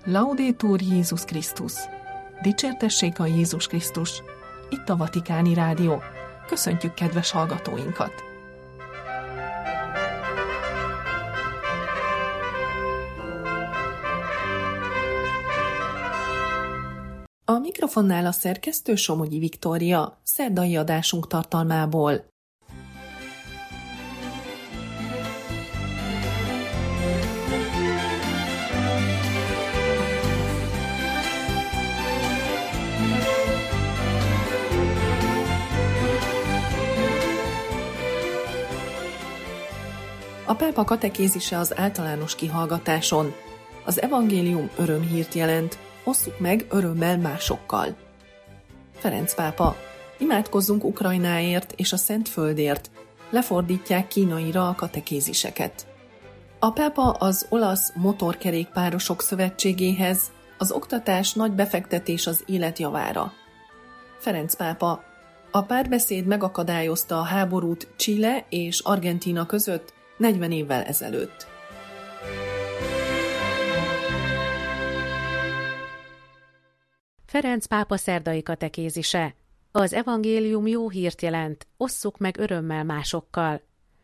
Laudetur Jézus Krisztus! Dicsértessék a Jézus Krisztus! Itt a Vatikáni Rádió. Köszöntjük kedves hallgatóinkat! A mikrofonnál a szerkesztő Somogyi Viktória, szerdai adásunk tartalmából. A pápa katekézise az általános kihallgatáson. Az evangélium örömhírt jelent, osszuk meg örömmel másokkal. Ferenc pápa, imádkozzunk Ukrajnáért és a Szentföldért, lefordítják kínaira a katekéziseket. A pápa az olasz motorkerékpárosok szövetségéhez, az oktatás nagy befektetés az élet javára. Ferenc pápa, a párbeszéd megakadályozta a háborút Chile és Argentína között 40 évvel ezelőtt. Ferenc pápa szerdai katekézise. Az evangélium jó hírt jelent, osszuk meg örömmel másokkal.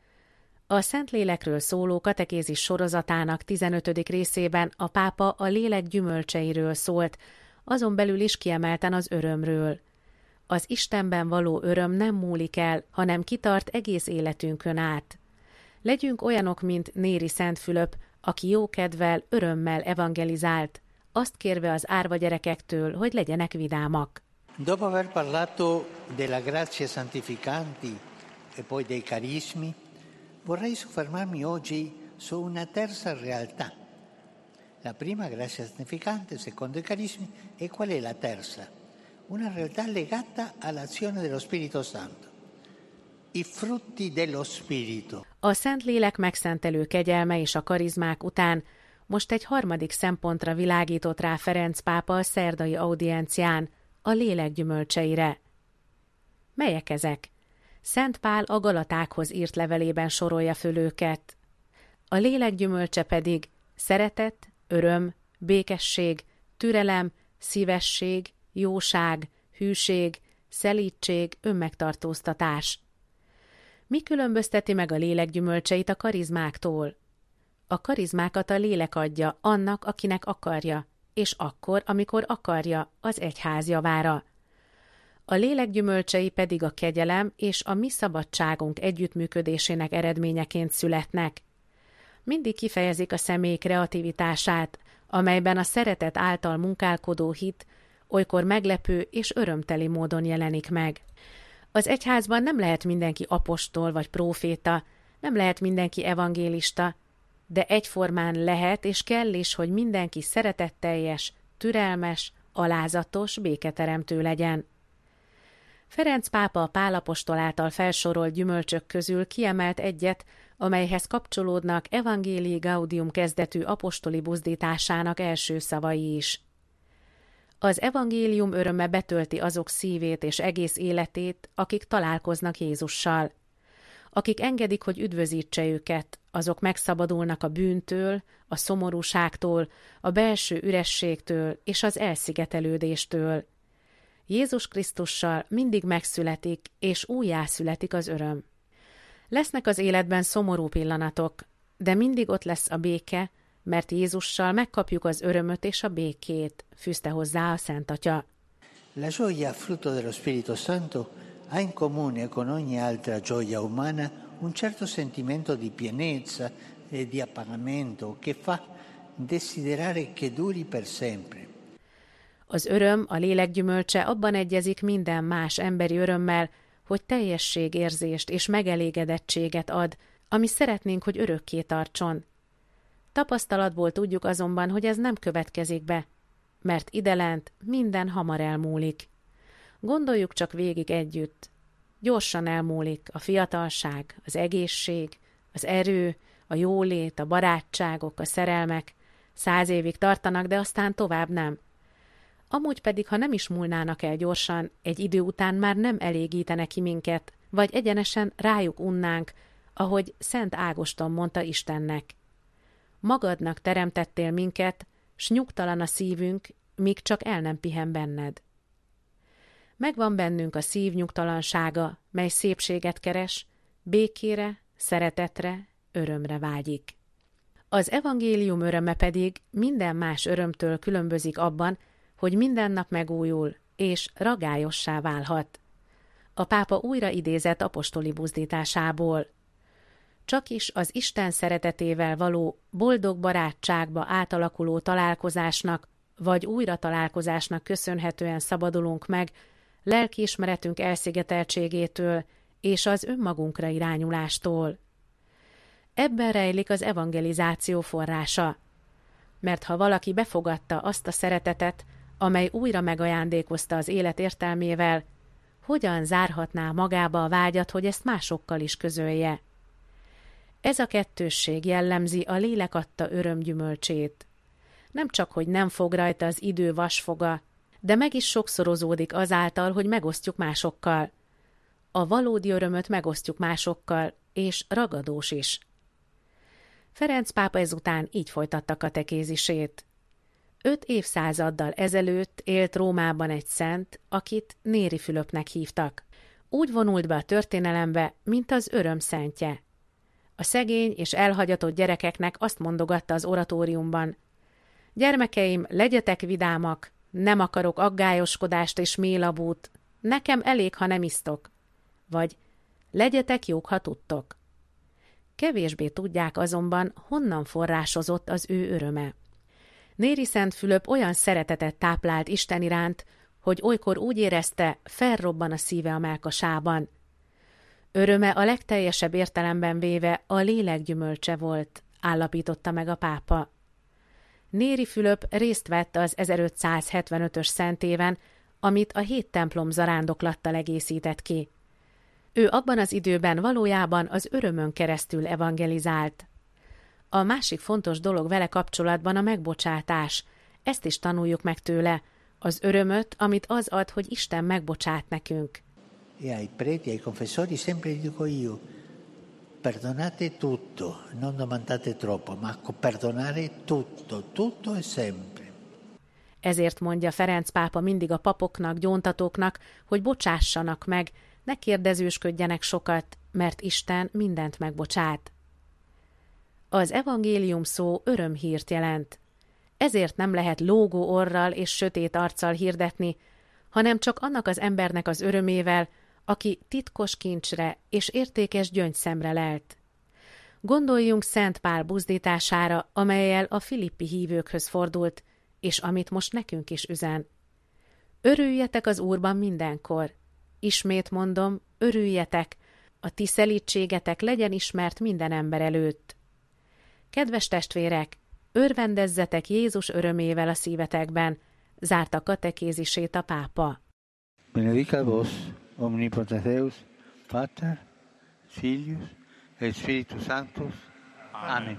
A Szentlélekről szóló katekézis sorozatának 15. részében a pápa a lélek gyümölcseiről szólt, azon belül is kiemelten az örömről. Az Istenben való öröm nem múlik el, hanem kitart egész életünkön át. Legyünk olyanok, mint Néri Szentfülöp, aki jókedvel, örömmel evangelizált, azt kérve az árva gyerekektől, hogy legyenek vidámak. Dopo aver parlato della grazia santificanti e poi dei carismi, vorrei soffermarmi oggi su una terza realtà. La prima grazia santificante, secondo i carismi, e qual è la terza? Una realtà legata all'azione dello Spirito Santo. I frutti dello Spirito. A Szentlélek megszentelő kegyelme és a karizmák után most egy harmadik szempontra világított rá Ferenc pápa a szerdai audiencián, a lélek gyümölcseire. Melyek ezek? Szent Pál a Galatákhoz írt levelében sorolja föl őket. A lélek gyümölcse pedig szeretet, öröm, békesség, türelem, szívesség, jóság, hűség, szelídség, önmegtartóztatás. Mi különbözteti meg a lélek gyümölcseit a karizmáktól? A karizmákat a lélek adja annak, akinek akarja, és akkor, amikor akarja, az egyház javára. A lélek gyümölcsei pedig a kegyelem és a mi szabadságunk együttműködésének eredményeként születnek. Mindig kifejezik a személy kreativitását, amelyben a szeretet által munkálkodó hit olykor meglepő és örömteli módon jelenik meg. Az egyházban nem lehet mindenki apostol vagy próféta, nem lehet mindenki evangélista, de egyformán lehet és kell is, hogy mindenki szeretetteljes, türelmes, alázatos, béketeremtő legyen. Ferenc pápa a Pál apostol által felsorolt gyümölcsök közül kiemelt egyet, amelyhez kapcsolódnak Evangelii Gaudium kezdetű apostoli buzdításának első szavai is. Az evangélium öröme betölti azok szívét és egész életét, akik találkoznak Jézussal. Akik engedik, hogy üdvözítse őket, azok megszabadulnak a bűntől, a szomorúságtól, a belső ürességtől és az elszigetelődéstől. Jézus Krisztussal mindig megszületik és újjászületik az öröm. Lesznek az életben szomorú pillanatok, de mindig ott lesz a béke, mert Jézussal megkapjuk az örömöt és a békét, fűzte hozzá a Szent Atya. La gioia frutto dello Spirito Santo ha in comune con ogni altra gioia umana un certo sentimento di pienezza e di appagamento che fa desiderare che duri per sempre. Az öröm, a lélek gyümölcse abban egyezik minden más emberi örömmel, hogy teljességérzést és megelégedettséget ad, ami szeretnénk, hogy örökké tartson. Tapasztalatból tudjuk azonban, hogy ez nem következik be, mert idelent minden hamar elmúlik. Gondoljuk csak végig együtt. Gyorsan elmúlik a fiatalság, az egészség, az erő, a jólét, a barátságok, a szerelmek. 100 évig tartanak, de aztán tovább nem. Amúgy pedig, ha nem is múlnának el gyorsan, egy idő után már nem elégítene ki minket, vagy egyenesen rájuk unnánk, ahogy Szent Ágoston mondta Istennek. Magadnak teremtettél minket, s nyugtalan a szívünk, míg csak el nem pihen benned. Megvan bennünk a szív nyugtalansága, mely szépséget keres, békére, szeretetre, örömre vágyik. Az evangélium öröme pedig minden más örömtől különbözik abban, hogy minden nap megújul, és ragályossá válhat. A pápa újra idézett apostoli buzdításából. Csakis az Isten szeretetével való boldog barátságba átalakuló találkozásnak, vagy újra találkozásnak köszönhetően szabadulunk meg lelkiismeretünk elszigeteltségétől és az önmagunkra irányulástól. Ebben rejlik az evangelizáció forrása. Mert ha valaki befogadta azt a szeretetet, amely újra megajándékozta az élet értelmével, hogyan zárhatná magába a vágyat, hogy ezt másokkal is közölje? Ez a kettősség jellemzi a lélek adta öröm gyümölcsét. Nem csak, hogy nem fog rajta az idő vasfoga, de meg is sokszorozódik azáltal, hogy megosztjuk másokkal. A valódi örömöt megosztjuk másokkal, és ragadós is. Ferenc pápa ezután így folytatta katekézisét. 5 évszázaddal ezelőtt élt Rómában egy szent, akit Néri Fülöpnek hívtak. Úgy vonult be a történelembe, mint az öröm szentje. A szegény és elhagyatott gyerekeknek azt mondogatta az oratóriumban: gyermekeim, legyetek vidámak, nem akarok aggályoskodást és mélabút, nekem elég, ha nem isztok. Vagy legyetek jók, ha tudtok. Kevésbé tudják azonban, honnan forrásozott az ő öröme. Néri Szent Fülöp olyan szeretetet táplált Isten iránt, hogy olykor úgy érezte, felrobban a szíve a mellkasában. Öröme a legteljesebb értelemben véve a lélek gyümölcse volt, állapította meg a pápa. Néri Fülöp részt vett az 1575-ös szentéven, amit a 7 templom zarándoklattal egészített ki. Ő abban az időben valójában az örömön keresztül evangelizált. A másik fontos dolog vele kapcsolatban a megbocsátás. Ezt is tanuljuk meg tőle, az örömöt, amit az ad, hogy Isten megbocsát nekünk. E ai preti, ai confessori sempre dico io, perdonate tutto, non domandate troppo, ma perdonare tutto, tutto e sempre. Ezért mondja Ferenc pápa mindig a papoknak, gyóntatóknak, hogy bocsássanak meg, ne kérdezősködjenek sokat, mert Isten mindent megbocsát. Az evangélium szó örömhírt jelent. Ezért nem lehet lógó orral és sötét arccal hirdetni, hanem csak annak az embernek az örömével, aki titkos kincsre és értékes gyöngyszemre lelt. Gondoljunk Szent Pál buzdítására, amellyel a filippi hívőkhöz fordult, és amit most nekünk is üzen. Örüljetek az Úrban mindenkor. Ismét mondom, örüljetek, a ti szelídségetek legyen ismert minden ember előtt. Kedves testvérek, örvendezzetek Jézus örömével a szívetekben, zárta katekézisét a pápa. Benedicat vos, omnipotens Deus, Pater, Filius, et Spiritus Sanctus. Amen.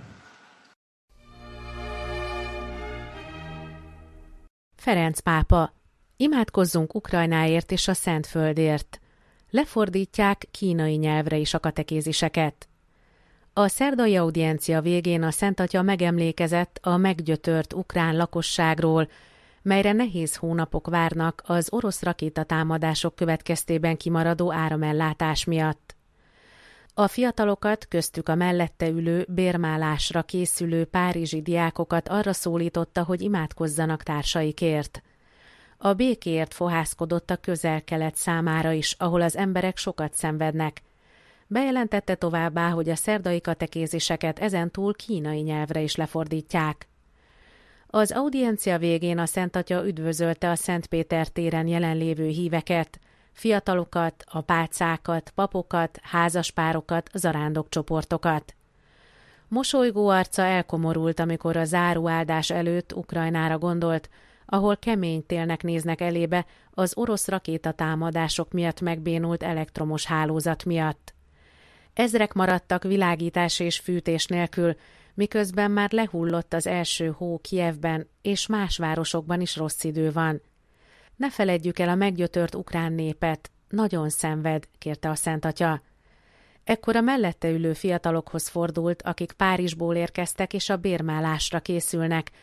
Ferenc pápa, imádkozzunk Ukrajnáért és a Szentföldért. Lefordítják kínai nyelvre is a katekéziseket. A szerdai audiencia végén a Szent Atya megemlékezett a meggyötört ukrán lakosságról, melyre nehéz hónapok várnak az orosz rakétatámadások következtében kimaradó áramellátás miatt. A fiatalokat, köztük a mellette ülő, bérmálásra készülő párizsi diákokat arra szólította, hogy imádkozzanak társaikért. A békéért fohászkodott a Közel-Kelet számára is, ahol az emberek sokat szenvednek. Bejelentette továbbá, hogy a szerdai katekéziseket ezentúl kínai nyelvre is lefordítják. Az audiencia végén a Szent Atya üdvözölte a Szent Péter téren jelenlévő híveket, fiatalokat, apácákat, papokat, házaspárokat, zarándokcsoportokat. Mosolygó arca elkomorult, amikor a záróáldás előtt Ukrajnára gondolt, ahol kemény télnek néznek elébe az orosz rakétatámadások miatt megbénult elektromos hálózat miatt. Ezrek maradtak világítás és fűtés nélkül, miközben már lehullott az első hó Kijevben, és más városokban is rossz idő van. Ne feledjük el a meggyötört ukrán népet, nagyon szenved, kérte a Szent Atya. Ekkor a mellette ülő fiatalokhoz fordult, akik Párizsból érkeztek és a bérmálásra készülnek,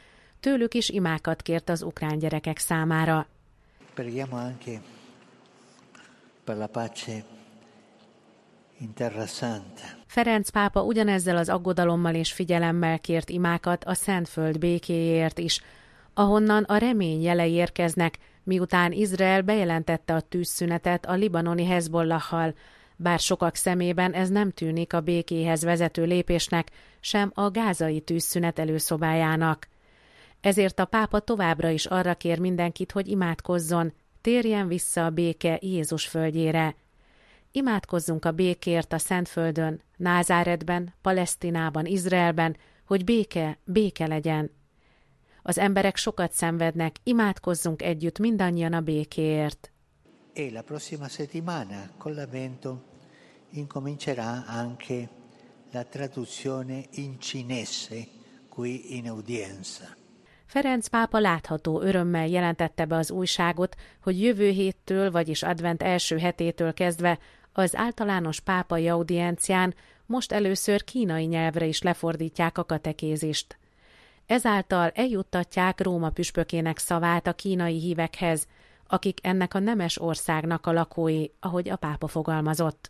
Tőlük is imákat kért az ukrán gyerekek számára. Preghiamo anche per la pace in Terra Santa. Ferenc pápa ugyanezzel az aggodalommal és figyelemmel kért imákat a Szentföld békéjéért is, ahonnan a remény jelei érkeznek, miután Izrael bejelentette a tűzszünetet a libanoni Hezbollahhal, bár sokak szemében ez nem tűnik a békéhez vezető lépésnek, sem a gázai tűzszünet előszobájának. Ezért a pápa továbbra is arra kér mindenkit, hogy imádkozzon, térjen vissza a béke Jézus földjére. Imádkozzunk a békért a Szentföldön, Názáretben, Palesztinában, Izraelben, hogy béke legyen. Az emberek sokat szenvednek, imádkozzunk együtt mindannyian a békéért. E la prossima settimana con l'Avvento incomincerà anche la traduzione in cinese qui in udienza. Ferenc pápa látható örömmel jelentette be az újságot, hogy jövő héttől, vagyis advent első hetétől kezdve az általános pápai audiencián most először kínai nyelvre is lefordítják a katekézist. Ezáltal eljuttatják Róma püspökének szavát a kínai hívekhez, akik ennek a nemes országnak a lakói, ahogy a pápa fogalmazott.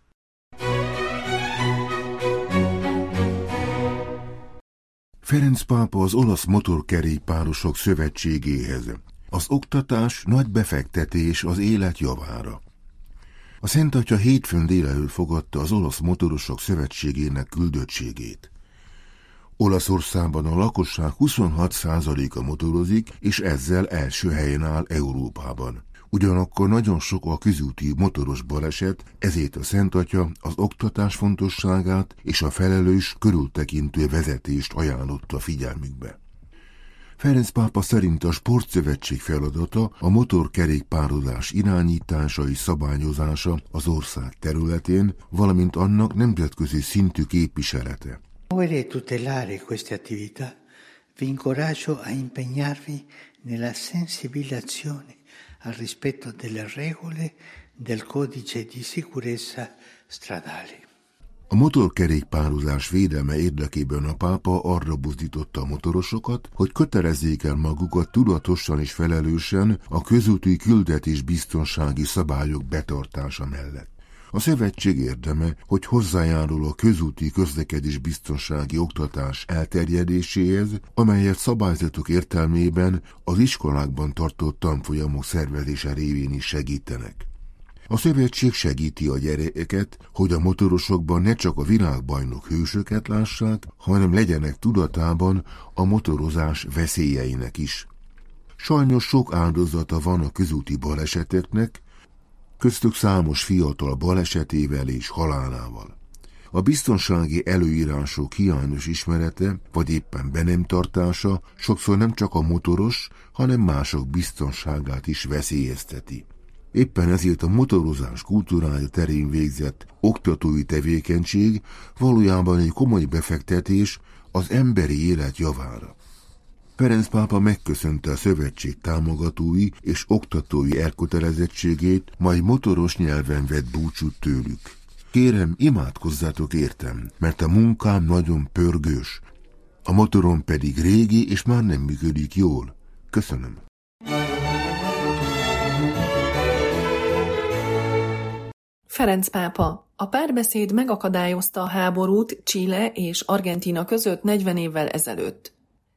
Ferenc pápa az olasz motorkerékpárosok szövetségéhez. Az oktatás nagy befektetés az élet javára. A Szent Atya hétfőn délelőtt fogadta az olasz motorosok szövetségének küldöttségét. Olaszországban a lakosság 26%-a motorozik, és ezzel első helyen áll Európában. Ugyanakkor nagyon sok a közúti motoros baleset, ezért a Szent Atya az oktatás fontosságát és a felelős, körültekintő vezetést ajánlotta figyelmükbe. Ferenc pápa szerint a sportszövetség feladata a motorkerékpározás irányítása és szabályozása az ország területén, valamint annak nemzetközi szintű képviselete. Per tutelare queste attività vi incoraggio a impegnarvi nella sensibilizzazione al rispetto delle regole del codice di sicurezza stradale. A motorkerékpározás védelme érdekében a pápa arra buzdította a motorosokat, hogy kötelezzék el magukat tudatosan és felelősen a közúti küldetés biztonsági szabályok betartása mellett. A szövetség érdeme, hogy hozzájárul a közúti közlekedés biztonsági oktatás elterjedéséhez, amelyet szabályzatok értelmében az iskolákban tartott tanfolyamok szervezése révén is segítenek. A szövetség segíti a gyerekeket, hogy a motorosokban ne csak a világbajnok hősöket lássák, hanem legyenek tudatában a motorozás veszélyeinek is. Sajnos sok áldozata van a közúti baleseteknek, köztük számos fiatal balesetével és halálával. A biztonsági előírások hiányos ismerete, vagy éppen be nem tartása sokszor nem csak a motoros, hanem mások biztonságát is veszélyezteti. Éppen ezért a motorozás kultúrája terén végzett oktatói tevékenység valójában egy komoly befektetés az emberi élet javára. Ferenc pápa megköszönte a szövetség támogatói és oktatói elkötelezettségét, majd motoros nyelven vett búcsút tőlük. Kérem, imádkozzátok értem, mert a munkám nagyon pörgős, a motorom pedig régi és már nem működik jól. Köszönöm. Ferenc pápa, a párbeszéd megakadályozta a háborút Chile és Argentína között 40 évvel ezelőtt.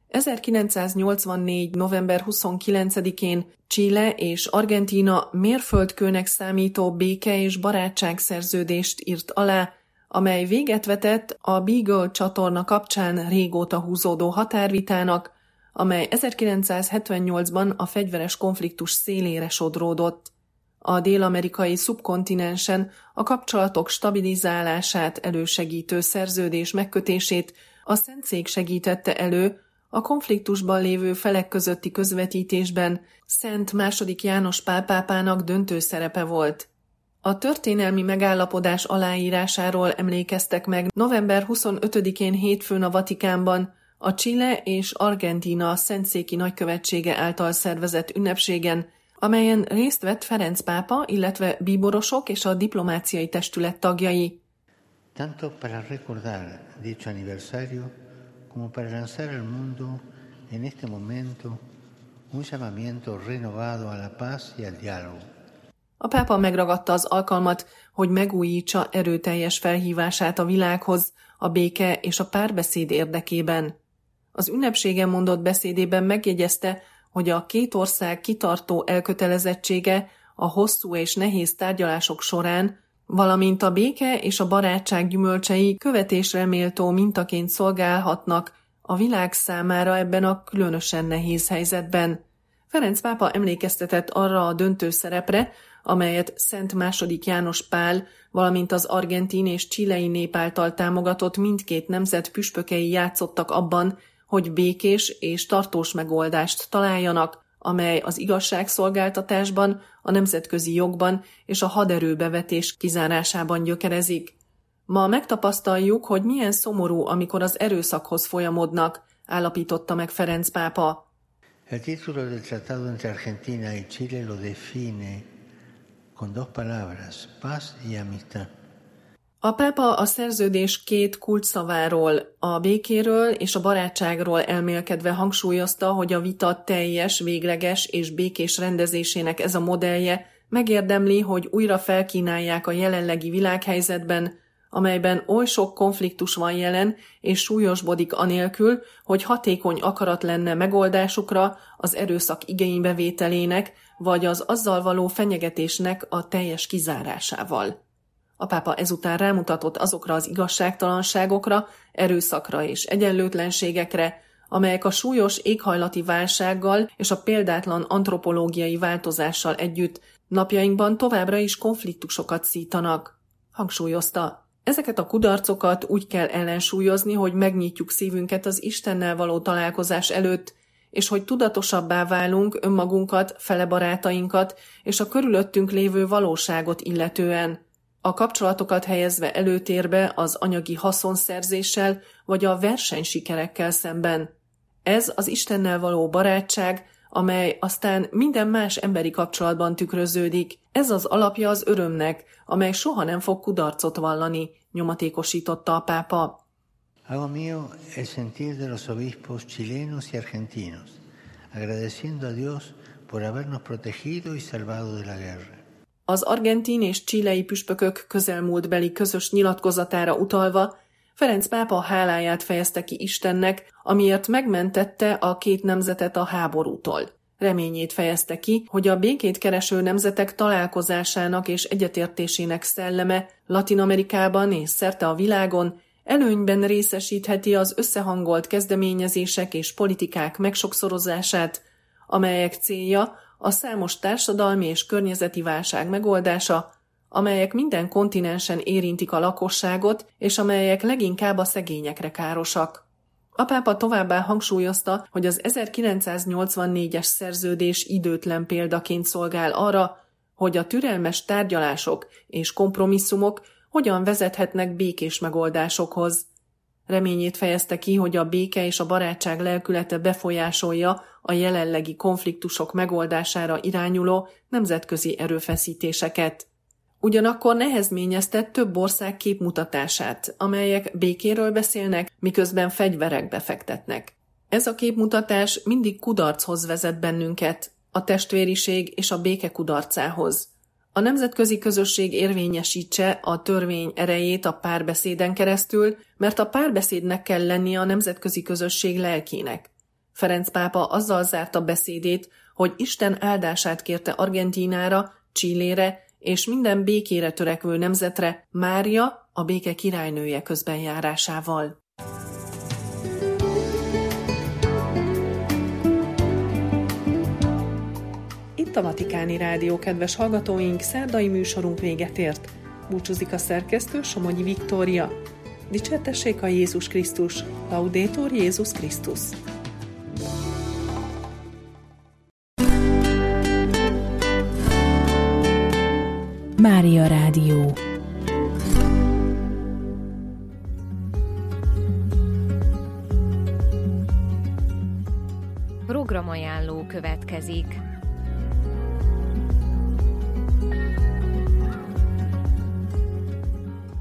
1984. november 29-én Chile és Argentína mérföldkőnek számító béke- és barátságszerződést írt alá, amely véget vetett a Beagle csatorna kapcsán régóta húzódó határvitának, amely 1978-ban a fegyveres konfliktus szélére sodródott. A dél-amerikai szubkontinensen a kapcsolatok stabilizálását elősegítő szerződés megkötését a Szentszék segítette elő, a konfliktusban lévő felek közötti közvetítésben Szent II. János Pál pápának döntő szerepe volt. A történelmi megállapodás aláírásáról emlékeztek meg november 25-én hétfőn a Vatikánban, a Chile és Argentína Szentszéki Nagykövetsége által szervezett ünnepségen, amelyen részt vett Ferenc pápa, illetve bíborosok és a diplomáciai testület tagjai. Tanto para recordar dicho aniversario como para lanzar al mundo en este momento un llamamiento renovado a la paz y al diálogo. A pápa megragadta az alkalmat, hogy megújítsa erőteljes felhívását a világhoz, a béke és a párbeszéd érdekében. Az ünnepségen mondott beszédében megjegyezte, hogy a két ország kitartó elkötelezettsége a hosszú és nehéz tárgyalások során, valamint a béke és a barátság gyümölcsei követésre méltó mintaként szolgálhatnak a világ számára ebben a különösen nehéz helyzetben. Ferenc pápa emlékeztetett arra a döntő szerepre, amelyet Szent II. János Pál, valamint az argentin és chilei nép által támogatott mindkét nemzet püspökei játszottak abban, hogy békés és tartós megoldást találjanak, amely az igazságszolgáltatásban, a nemzetközi jogban és a haderőbevetés kizárásában gyökerezik. Ma megtapasztaljuk, hogy milyen szomorú, amikor az erőszakhoz folyamodnak, állapította meg Ferenc pápa. El título del tratado entre Argentina y Chile lo define con dos palabras, paz y amistad. A pápa a szerződés két kulcsszaváról, a békéről és a barátságról elmélkedve hangsúlyozta, hogy a vita teljes, végleges és békés rendezésének ez a modellje megérdemli, hogy újra felkínálják a jelenlegi világhelyzetben, amelyben oly sok konfliktus van jelen és súlyosbodik anélkül, hogy hatékony akarat lenne megoldásukra, az erőszak igénybevételének vagy az azzal való fenyegetésnek a teljes kizárásával. A pápa ezután rámutatott azokra az igazságtalanságokra, erőszakra és egyenlőtlenségekre, amelyek a súlyos éghajlati válsággal és a példátlan antropológiai változással együtt napjainkban továbbra is konfliktusokat szítanak. Hangsúlyozta, ezeket a kudarcokat úgy kell ellensúlyozni, hogy megnyitjuk szívünket az Istennel való találkozás előtt, és hogy tudatosabbá válunk önmagunkat, fele barátainkat és a körülöttünk lévő valóságot illetően, a kapcsolatokat helyezve előtérbe az anyagi haszonszerzéssel vagy a versenysikerekkel szemben. Ez az Istennel való barátság, amely aztán minden más emberi kapcsolatban tükröződik. Ez az alapja az örömnek, amely soha nem fog kudarcot vallani, nyomatékosította a pápa. Hago mío el sentir de los obispos chilenos y argentinos, agradeciendo a Dios por habernos protegido y salvado de la guerra. Az argentin és chilei püspökök közelmúltbeli közös nyilatkozatára utalva, Ferenc pápa háláját fejezte ki Istennek, amiért megmentette a két nemzetet a háborútól. Reményét fejezte ki, hogy a békét kereső nemzetek találkozásának és egyetértésének szelleme Latin-Amerikában és szerte a világon előnyben részesítheti az összehangolt kezdeményezések és politikák megsokszorozását, amelyek célja a számos társadalmi és környezeti válság megoldása, amelyek minden kontinensen érintik a lakosságot, és amelyek leginkább a szegényekre károsak. A pápa továbbá hangsúlyozta, hogy az 1984-es szerződés időtlen példaként szolgál arra, hogy a türelmes tárgyalások és kompromisszumok hogyan vezethetnek békés megoldásokhoz. Reményét fejezte ki, hogy a béke és a barátság lelkülete befolyásolja a jelenlegi konfliktusok megoldására irányuló nemzetközi erőfeszítéseket. Ugyanakkor nehezményezte több ország képmutatását, amelyek békéről beszélnek, miközben fegyverekbe fektetnek. Ez a képmutatás mindig kudarchoz vezet bennünket, a testvériség és a béke kudarcához. A nemzetközi közösség érvényesítse a törvény erejét a párbeszéden keresztül, mert a párbeszédnek kell lennie a nemzetközi közösség lelkének. Ferenc pápa azzal zárta beszédét, hogy Isten áldását kérte Argentínára, Chilére és minden békére törekvő nemzetre Mária, a béke királynője közbenjárásával. Itt a Vatikáni Rádió, kedves hallgatóink, szerdai műsorunk véget ért. Búcsúzik a szerkesztő, Somogyi Viktória. Dicsértessék a Jézus Krisztus, Laudetur Jézus Krisztus. Mária Rádió. Programajánló következik.